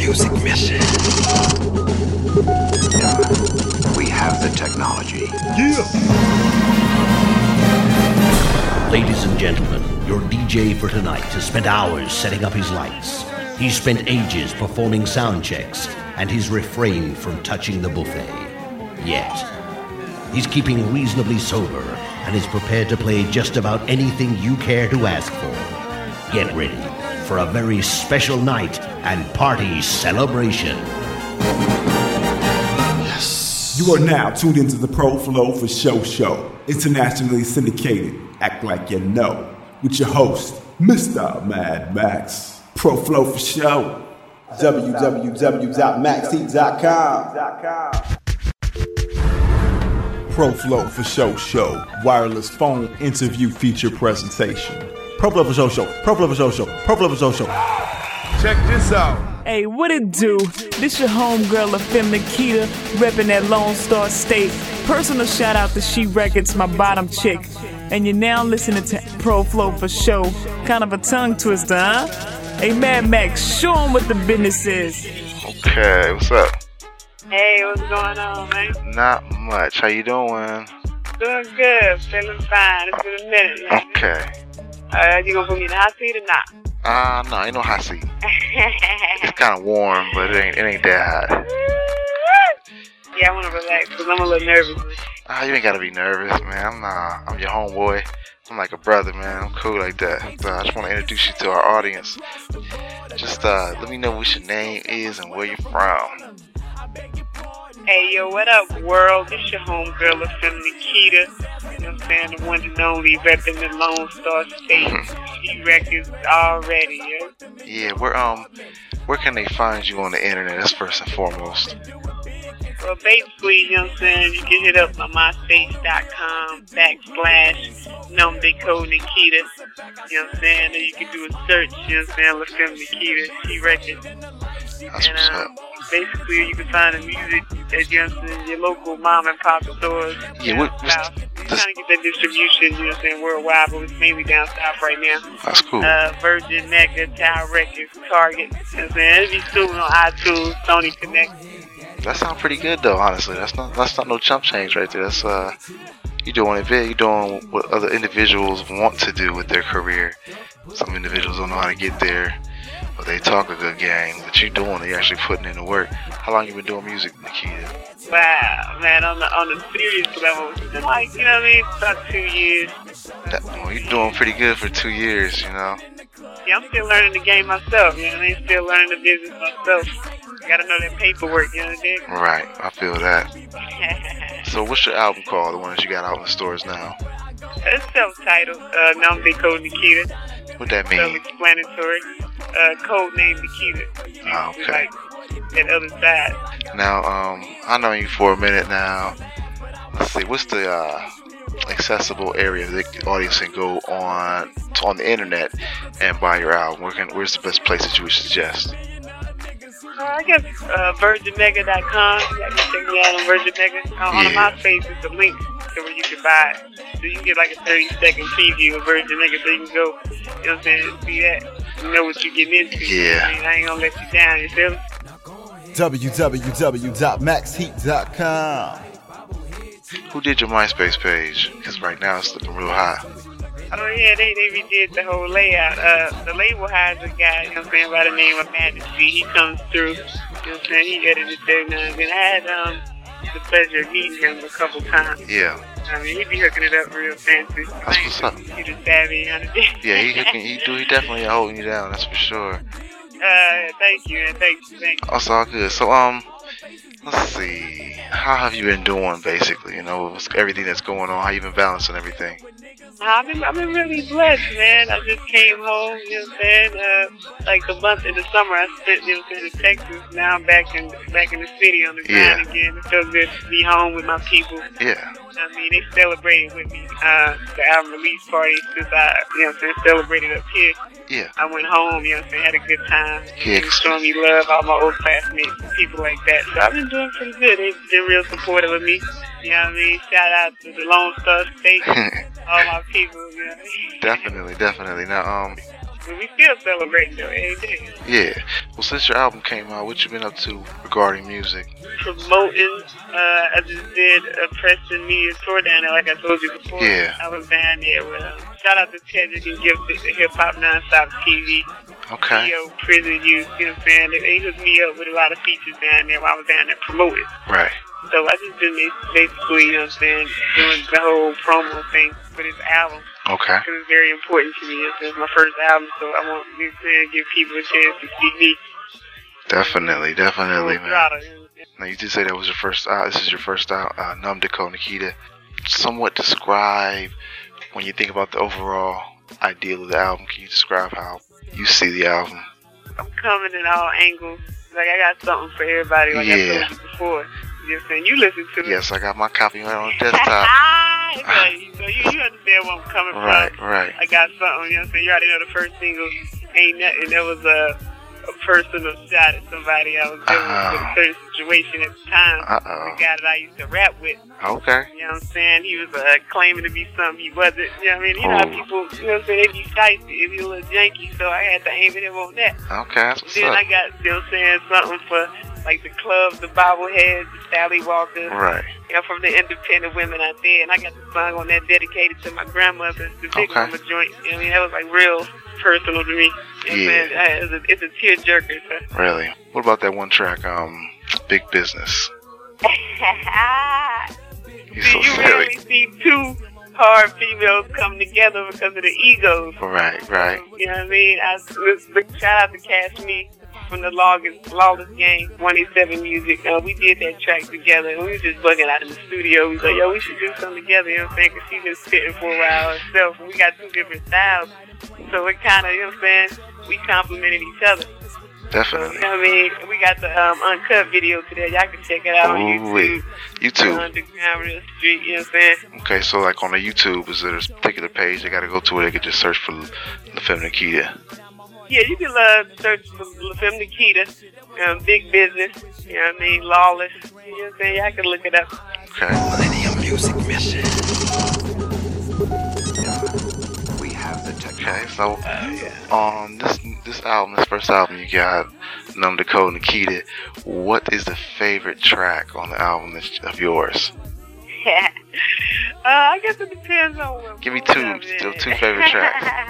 music mission. We have the technology. Yeah! Ladies and gentlemen, your DJ for tonight has spent hours setting up his lights. He's spent ages performing sound checks, and he's refrained from touching the buffet. Yet, he's keeping reasonably sober and is prepared to play just about anything you care to ask for. Get ready for a very special night and party celebration. Yes. You are now tuned into the Pro Flow for Show, internationally syndicated. Act like you know. With your host, Mr. Mad Max. Pro Flow for Show. www.maxheat.com. Pro Flow for Show. Wireless phone interview feature presentation. Pro Flow for Show. Pro Flow for Show. Pro Flow for Show. Check this out. Hey, what it do? This your homegirl, LaFemme Nikita, reppin' that Lone Star State. Personal shout out to She Records, my bottom chick. And you're now listening to Pro Flow for Show. Kind of a tongue twister, huh? Hey, Mad Max, show 'em what the business is. Okay, what's up? Hey, what's going on, man? Not much. How you doing? Doing good, feeling fine. It's been a minute, man. Okay. You gonna put me in the hot seat or not? No, ain't no hot seat. It's kind of warm, but it ain't that hot. Yeah, I wanna relax because I'm a little nervous. You ain't gotta be nervous, man. I'm your homeboy. I'm like a brother, man. I'm cool like that. I just want to introduce you to our audience. Just let me know what your name is and where you're from. Hey, yo, what up, world? This your homegirl, LaFemme Nikita. You know what I'm saying? The one and only, repping the Lone Star State. She Records already, yo. Yeah, where can they find you on the internet? That's first and foremost. Well, basically, you know what I'm saying, you can hit up my myspace.com/NumDecode Nikita. You know what I'm saying? And you can do a search, you know what I'm saying, LaFemme Nikita, She Records. That's what's up. Basically, you can find the music at your local mom and pop stores. Yeah, we're trying to get that distribution, you know what I'm saying, worldwide, but it's mainly down south right now. That's cool. Virgin, Mega, Tower Records, Target. You know what I'm saying? It'll be soon on iTunes, Sony Connect. That sounds pretty good though, honestly. That's not no chump change right there. That's you're doing it big. You're doing what other individuals want to do with their career. Some individuals don't know how to get there, but they talk a good game. But you're doing it. You're actually putting in the work. How long you been doing music, Nikita? Wow, man, on the serious level, it's been like, you know what I mean, about 2 years. You're doing pretty good for 2 years, you know. Yeah, I'm still learning the game myself, you know what I mean? Still learning the business myself. You gotta know that paperwork, you know what I mean? Right, I feel that. So what's your album called, the one that you got out in the stores now? It's self-titled, NumDecode Nikita. What that mean? Self-explanatory. Codename Nikita. Oh, okay. Like that other side. Now, I know you for a minute now. Let's see, what's the accessible area that the audience can go on the internet and buy your album? Where's the best place that you would suggest? I guess VirginMega.com. You can check me out on Virgin Mega. On my face, it's a link to where you can buy it. So you can get like a 30-second preview of Virgin Mega, so you can go, you know what I'm saying, see that, you know what you're getting into. Yeah. I ain't gonna let you down, you feel me? www.maxheat.com. Who did your MySpace page? Because right now it's looking real hot. Oh yeah, they redid the whole layout. The label has a guy, you know what I'm saying, by the name of Majesty. He comes through, you know what I'm saying, he edited there now and then. I had the pleasure of meeting him a couple times. Yeah. I mean, he be hooking it up real fancy. That's what's up. He just savvy, you know. Yeah, he definitely holding you down, that's for sure. Thank you, man. Thank you. That's all good. So, let's see. How have you been doing, basically? You know, with everything that's going on, how you been balancing everything? I've been really blessed, man. I just came home, you know what I'm saying? Like the month in the summer I spent, you know what I'm saying, in Texas. Now I'm back in the city on the grind again. It feels good to be home with my people. Yeah. I mean, they celebrated with me the album release party since I, you know what I'm saying, celebrated up here. Yeah. I went home, you know what I'm saying, had a good time. Yeah. Showing me love, all my old classmates and people like that. So I've been doing pretty good. They've been real supportive of me. You know what I mean? Shout out to the Lone Star State, all my people, you know what I mean? Definitely. Now, And we still celebrate though every day. Yeah. Well, since your album came out, what you been up to regarding music? Promoting. I just did a Preston Media tour down there, like I told you before. Yeah. I was down there with shout out to Cedric and Gifted, the Hip Hop Nonstop TV. Okay. CEO, Prison Youth, you know what I'm saying? They hooked me up with a lot of features down there while I was down there promoting. Right. So I just been basically, you know what I'm saying, doing the whole promo thing for this album. Okay. Because it's very important to me. It's my first album, so I want to give people a chance to see me. Definitely, man. Throttle. Now, you did say that was your first this is your first Numb to Code Nikita. Somewhat describe, when you think about the overall ideal of the album, can you describe how you see the album? I'm coming in all angles. Like, I got something for everybody, like I told you before. You know what I'm saying? You listen to it. Yes, I got my copy right on the desktop. Okay, so you understand where I'm coming from. Right. I got something, you know what I'm saying? You already know the first single, Ain't Nothing. That was a personal shot at somebody I was dealing with a certain situation at the time. The guy that I used to rap with. Okay. You know what I'm saying? He was claiming to be something he wasn't. You know what I mean? You know how people, you know what I'm saying, they be shicey, they be a little janky, so I had to aim at him on that. Okay, that's what's then up. I got, you know what I'm saying, something for, like, the clubs, the bobbleheads, the Sally Walkers. Right. You know, from the independent women out there. And I got the song on that dedicated to my grandmother, the Big Mama joint. You know what I mean? That was, like, real personal to me. You know what I'm saying? It's a tearjerker, so. Really? What about that one track, Big Business? You rarely see two hard females come together because of the egos. Right. You know what I mean? Shout out to Cash Me from the Lawless Gang, 187 Music. We did that track together, and we was just bugging out in the studio. We was like, yo, we should do something together, you know what I'm saying? Because she been spitting for a while herself, and we got two different styles. So it kind of, you know what I'm saying, we complimented each other. Definitely. You know what I mean? We got the uncut video today. Y'all can check it out on YouTube. YouTube. Underground Real Street, you know what I'm saying? Okay, so like on the YouTube, is there a particular page they got to go to where they can just search for La Femme Nikita? Yeah, you can search for La Femme Nikita, Big Business, you know what I mean, Lawless, you know what I'm saying? Y'all can look it up. Okay. Millennium Music Mission. We have the technology. Okay, so on this album, this first album you got, Numb to Code Nikita, what is the favorite track on the album of yours? I guess it depends on what. Give me two favorite tracks.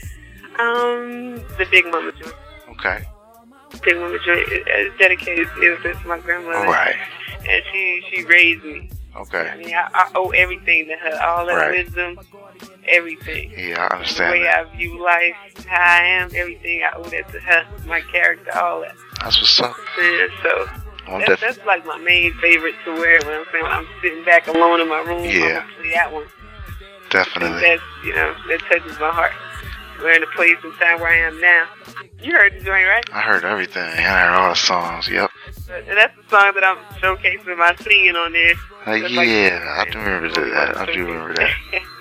The Big Mama joint. Okay. Big Mama joint is dedicated to my grandmother. Right. And she raised me. Okay. I mean, I owe everything to her. All that wisdom, everything. Yeah, I understand the way that. I view life, how I am, everything, I owe that to her. My character, all that. That's what's up. So that's like my main favorite to wear when I'm sitting back alone in my room. Yeah. I'm gonna play that one. Definitely. That's, that touches my heart. We're in a place and time where I am now. You heard the joint, right? I heard everything. I heard all the songs. Yep. And that's the song that I'm showcasing my singing on there. I do remember that.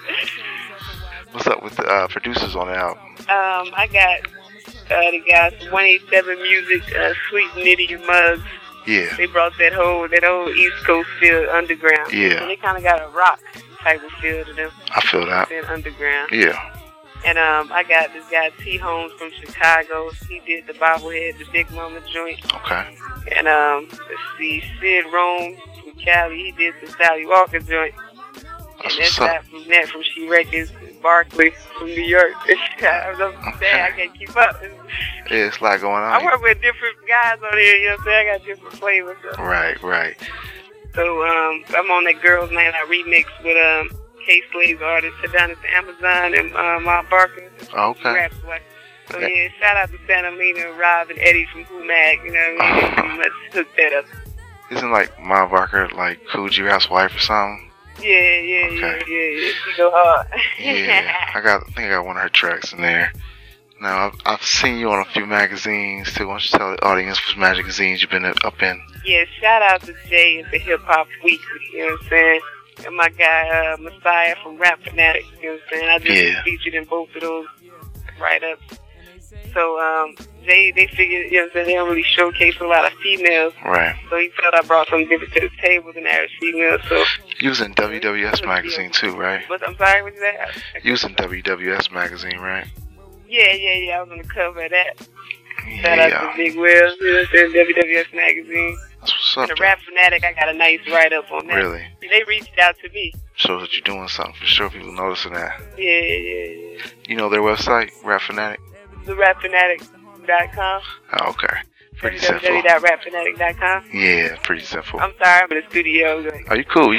What's up with the producers on the album? I got the guys from 187 Music, Sweet Nitty and Muggs. Yeah. They brought that whole East Coast feel underground. Yeah. So they kind of got a rock type of feel to them. I feel that. Underground. Yeah. And I got this guy T. Holmes from Chicago. He did the bobblehead, the Big Mama joint. Okay. And let's see, Sid Rome from Cali. He did the Sally Walker joint. That's and that's from that from She Records, Barkley from New York. I can't keep up. Yeah, it's a lot going on. I work with different guys on here, you know what I'm saying? I got different flavors. So. Right. So I'm on that Girls Night I remix with K-Slave's artist, Adonis Amazon and Ma Barker. Okay. So yeah, shout out to Santa Lena, Rob, and Eddie from Who Mag, you know what I mean? Let's hook that up. Isn't like Ma Barker like Coogee Rap's wife or something? Yeah. She go hard. Yeah, I think I got one of her tracks in there. Now, I've seen you on a few magazines too. Why don't you tell the audience which magazines you've been up in? Yeah, shout out to Jay at the Hip Hop Weekly, you know what I'm saying? And my guy, Messiah from Rap Fanatic, you know what I'm saying? I just featured in both of those write-ups. So, they figured, you know what I'm saying, they don't really showcase a lot of females. Right. So he felt I brought something different to the table than average females, so. You was in WWS magazine too, right? But I'm sorry, what's that? You was in WWS magazine, right? Yeah. I was on the cover of that. Shout out to Big Will, WWF Magazine. That's what's up. And the Rap Fanatic, I got a nice write-up on that. Really? They reached out to me. Shows that you're doing something for sure. People noticing that. Yeah. You know their website, Rap Fanatic? TheRapFanatic.com. Oh, okay. Pretty simple. www.rapfanatic.com. Yeah, pretty simple. I'm sorry, I'm in the studio. Oh, you cool.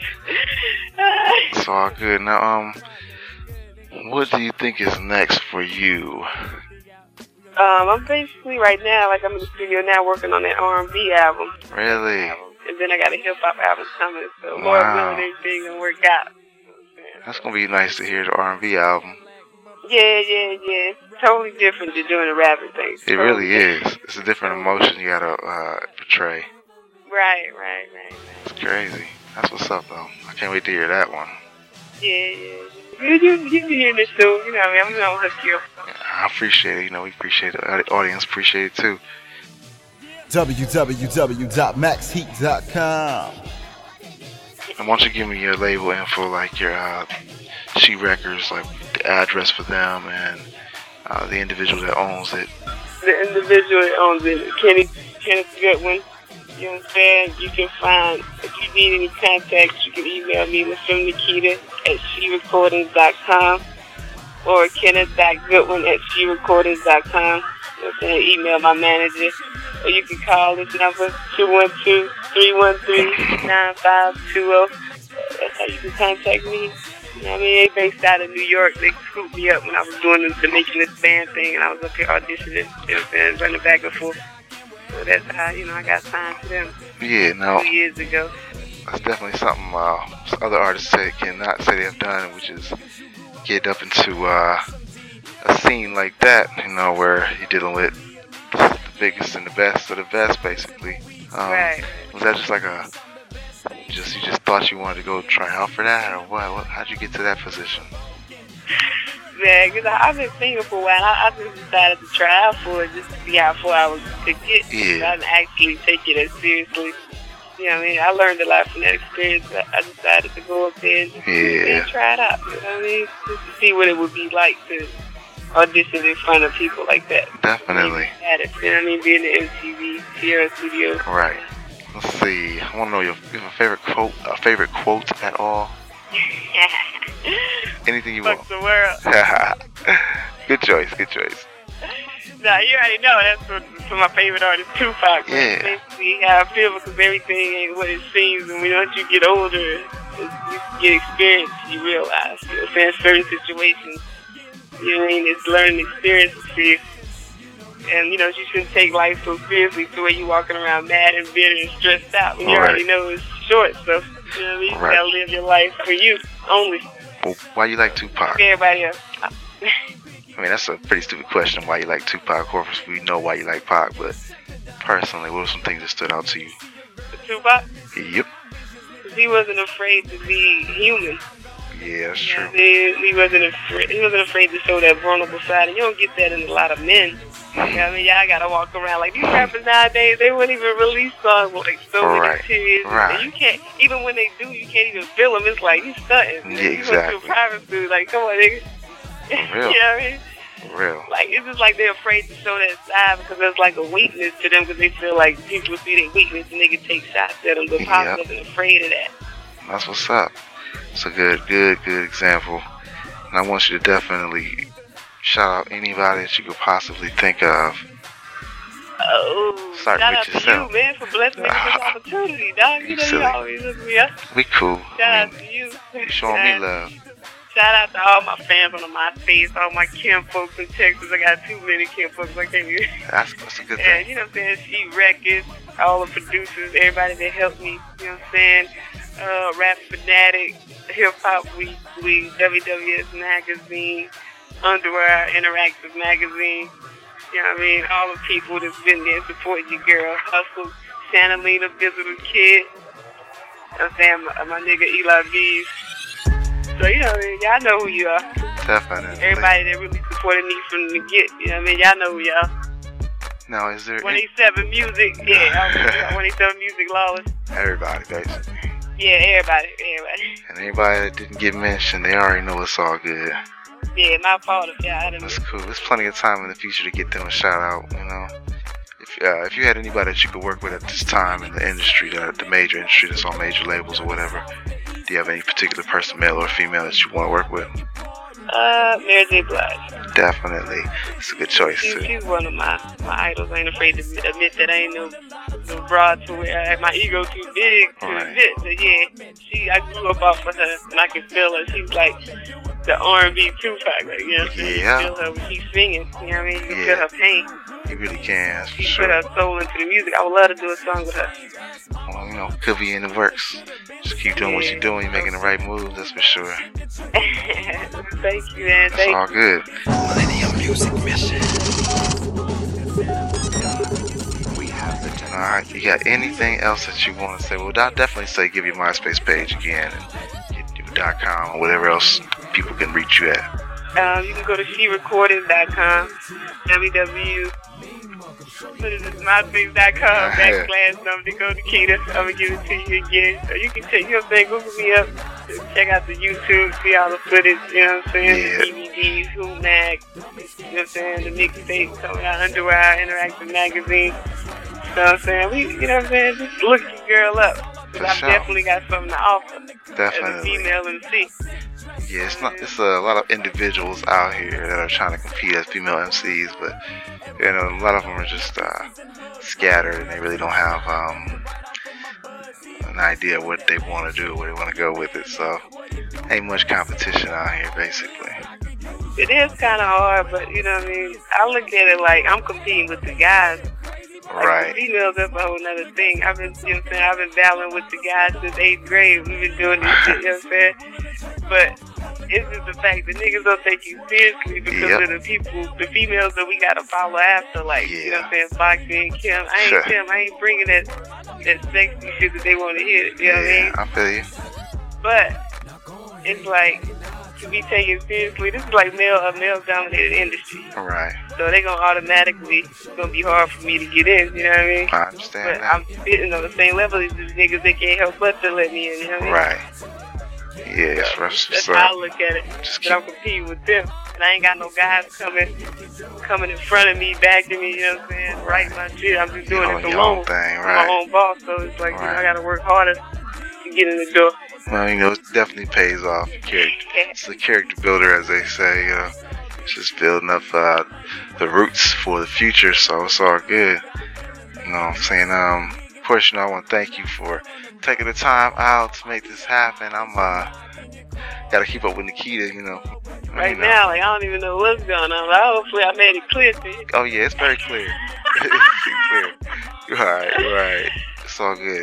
It's all good. Now, what do you think is next for you? I'm basically right now, like I'm in the studio now working on that R&B album. Really? And then I got a hip-hop album coming, so Lord willing, everything gonna work out. That's gonna be nice to hear the R&B album. Yeah. It's totally different than doing the rapping thing. It really is. It's a different emotion you gotta portray. Right. It's crazy. That's what's up, though. I can't wait to hear that one. Yeah. You be hearing this too. You know what I mean? I'm gonna hook you up. I appreciate it. You know, we appreciate it. The audience appreciate it too. www.maxheat.com. And why don't you give me your label info, like your She Records, like the address for them and the individual that owns it. The individual that owns it, Kenneth Goodwin. You know what I'm saying? You can find, if you need any contacts, you can email me, Mr. Nikita at sherecordings.com or Kenneth.Goodwin at sherecordings.com. You know what I'm saying? Email my manager. Or you can call this number, 212-313-9520. That's how you can contact me. You know what I mean? They based out of New York. They scooped me up when I was doing the Making This Band thing, and I was up here auditioning, you know what I'm saying, running back and forth. So that's how, you know, I got signed to them 2 years ago. That's definitely something other artists cannot say they have done, which is get up into a scene like that, you know, where you're dealing with the biggest and the best of the best, basically. Right. Was that just like you just thought you wanted to go try out for that, or what? How'd you get to that position? Yeah, because I've been singing for a while. I just decided to try out for it just to see how far I was to get. Yeah. I didn't actually take it as seriously. You know what I mean? I learned a lot from that experience. I decided to go up there and just try it out. You know what I mean? Just to see what it would be like to audition in front of people like that. Definitely. You know what I mean? Being in the MTV Sierra Studio. Right. Let's see. I want to know your favorite quote at all. Anything you want. Fuck the world. Good choice. Nah, you already know that's for my favorite artist, Tupac. Yeah. Basically, how I feel, because everything ain't what it seems, and once you get older, you get experience, you realize, you know what I'm saying, certain situations, you know what I mean, it's learning experiences for you. And, you know, you shouldn't take life so seriously to where you walking around mad and bitter and stressed out when you already know it's short, so, you know what I mean, you gotta live your life for you only. Well, why you like Tupac? Everybody else. I mean, that's a pretty stupid question, why you like Tupac. Of course, we know why you like Pac, but personally, what were some things that stood out to you? Tupac? Yep. He wasn't afraid to be human. Yeah, that's true. He wasn't afraid to show that vulnerable side, and you don't get that in a lot of men. You know what I mean? Y'all gotta walk around like these rappers nowadays. They wouldn't even release songs with like so many tears. And you can't, even when they do, you can't even feel them. It's like he's stunting. Yeah, exactly. You go to a private studio, like, come on, nigga. Real. You know what I mean? Real. Like, it's just like they're afraid to show that side because there's like a weakness to them, because they feel like people see their weakness and they can take shots at them. But Pac wasn't afraid of that. That's what's up. It's a good example. And I want you to definitely shout out anybody that you could possibly think of. Oh, shout out to you, man, for blessing me with this opportunity, dog. You know you always look me up. We cool. Shout out to you. You showing me love. Shout out to all my fans on MySpace, all my kin folks in Texas. I got too many kin folks. I can't even. That's a good thing. And you know what I'm saying? She Records, all the producers, everybody that helped me. You know what I'm saying? Rap Fanatic, Hip Hop Weekly, WWF Magazine, Underwear Interactive Magazine. You know what I mean? All the people that's been there supporting you, girl. Hustle, Santa Lena, Visitor Kid. You know what I'm saying? My nigga Eli V's. So, you know what I mean? Y'all know who you are. Definitely. Everybody that really supported me from the get. You know what I mean? Y'all know who y'all. Now, is there 27 Music. Yeah, 27 Music Lawless. Everybody, basically. Yeah, everybody. And anybody that didn't get mentioned, they already know it's all good. Yeah, my fault if y'all didn't. That's cool. There's plenty of time in the future to get them a shout out, you know. If you had anybody that you could work with at this time in the industry, the major industry that's on major labels or whatever, do you have any particular person, male or female, that you want to work with? Mary J. Blige. Definitely. It's a good choice, too. She's one of my idols. I ain't afraid to admit that I ain't no broad to where I have my ego too big to admit. But yeah, I grew up off of her, and I can feel her. She's like the R&B Tupac, like, you know what I'm saying? Yeah. You feel her when she's singing, you know what I mean? You can feel her pain. You really can, that's for She sure. put her soul into the music. I would love to do a song with her. Well, you know, could be in the works. Just keep doing what you're doing. You're making the right moves, that's for sure. Thank you, man. That's all good. Millennium Music Mission. We have the technology. Alright, you got anything else that you want to say? Well, I'll definitely say give your MySpace page again and your .com or whatever else people can reach you at. You can go to sherecording.com, MySpace.com, /Dakota Keita. I'm going to give it to you again. So you can check, you know what I'm saying, Google me up, check out the YouTube, see all the footage, you know what I'm saying, Yeah. the DVDs, Who Mag, you know what I'm saying, the mixtapes coming out, Underwire, Interactive Magazine. You know what I'm saying, you know what I'm saying, just look your girl up. Because I've sure. definitely got something to offer Definitely. as a female MC. Yeah, it's a lot of individuals out here that are trying to compete as female MCs, but you know, a lot of them are just scattered and they really don't have an idea what they want to do, where they want to go with it. So ain't much competition out here, basically. It is kind of hard, but you know what I mean? I look at it like I'm competing with the guys. Like, Right. the females, that's a whole nother thing. I've been, you know what I'm saying, I've been battling with the guys since 8th grade. We've been doing this shit, you know what I'm saying? But it's just the fact that niggas don't take you seriously because of the people, the females that we gotta follow after, like, you know what I'm saying, Foxy and Kim. I ain't bringing that sexy shit that they want to hear, you know what I mean? I feel you. But it's like, to be taken seriously, this is like a male-dominated industry. Right. So they gonna automatically, it's gonna be hard for me to get in, you know what I mean? I understand But that. I'm sitting on the same level as these niggas, they can't help but to let me in, you know what I mean? Right. Yeah, That's how I look at it. But I'm competing with them. And I ain't got no guys coming in front of me, backing me, you know what I'm saying? Writing my shit. I'm just doing it your alone. own thing, I'm right. my own boss, so it's like, you know, I gotta work harder to get in the door. Well, you know, it definitely pays off. It's a character builder, as they say. You know, it's just building up the roots for the future, so it's all good. You know what I'm saying? Of course, you know, I want to thank you for taking the time out to make this happen. I'm gotta keep up with Nikita, you know. Right now, like, I don't even know what's going on. But hopefully I made it clear to you. Oh, yeah, it's very clear. It's clear. You're right. It's all good.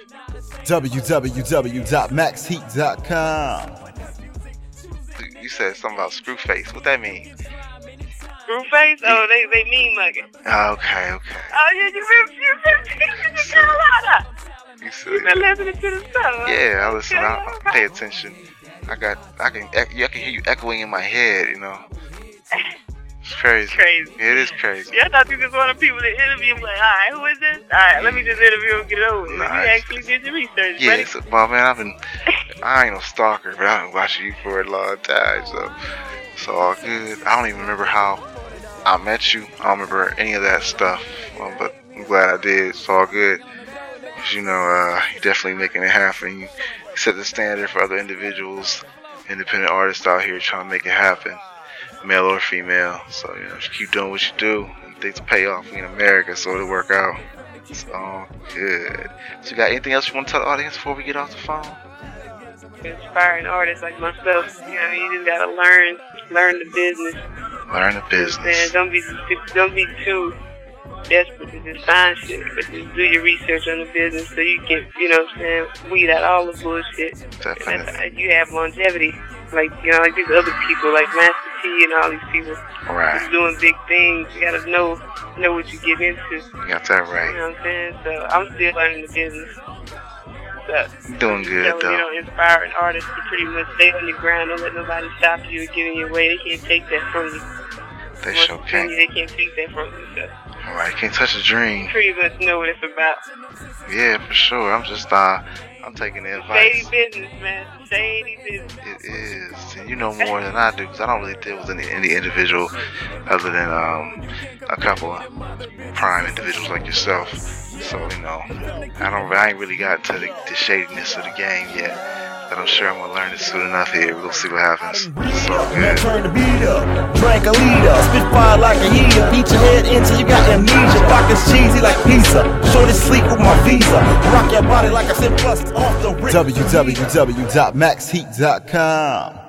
www.maxheat.com. You said something about Screwface. What that mean? Screwface? Oh, they mean mugging. Okay. Oh, yeah, you been Carolina. You been listening to the stuff, huh? Yeah, I listen. I pay attention. I can hear you echoing in my head, you know. It's crazy. It is crazy. Yeah, I thought you just wanted people to interview. I'm like, alright, who is this? Alright, let me just interview and get it over with. You actually did your research, yeah, buddy. so, well, man, I ain't no stalker, but I've been watching you for a long time, so it's all good. I don't even remember how I met you. I don't remember any of that stuff, but I'm glad I did. It's all good. Because, you know, you're definitely making it happen. You set the standard for other individuals, independent artists out here trying to make it happen, male or female. So, you know, just keep doing what you do. And things pay off in America, so it'll work out. It's all good. So, you got anything else you want to tell the audience before we get off the phone? Inspiring artists like myself, you know what I mean? You just gotta learn the business. Learn the business. Don't be too desperate to just find shit, but just do your research on the business so you can, you know what I'm saying, weed out all the bullshit. Definitely. And you have longevity, like, you know, like these other people, like Master T and all these people who's doing big things. You gotta know what you get into. You got that right. You know what I'm saying? So I'm still learning the business. So, doing good, though. You know, inspiring artists to pretty much stay on your ground. Don't let nobody stop you or get in your way. They can't take that from you. They sure can't. They can't take that from you. So. Alright, can't touch a dream. Pretty much know what it's about. Yeah, for sure. I'm I'm taking the advice. Shady business, man. Shady business. It is. And you know more than I do because I don't really deal with any individual other than a couple of prime individuals like yourself. So, you know, I ain't really got to the shadiness of the game yet. But I'm sure I'm going to learn it soon enough here. We'll see what happens. So good. Turn the beat up, drank a leader, spit fire like a heater, beat your head until you got amnesia, pockets cheesy like pizza, shorty sleep with my visa, rock your body like I said bust off the rip. www.maxheat.com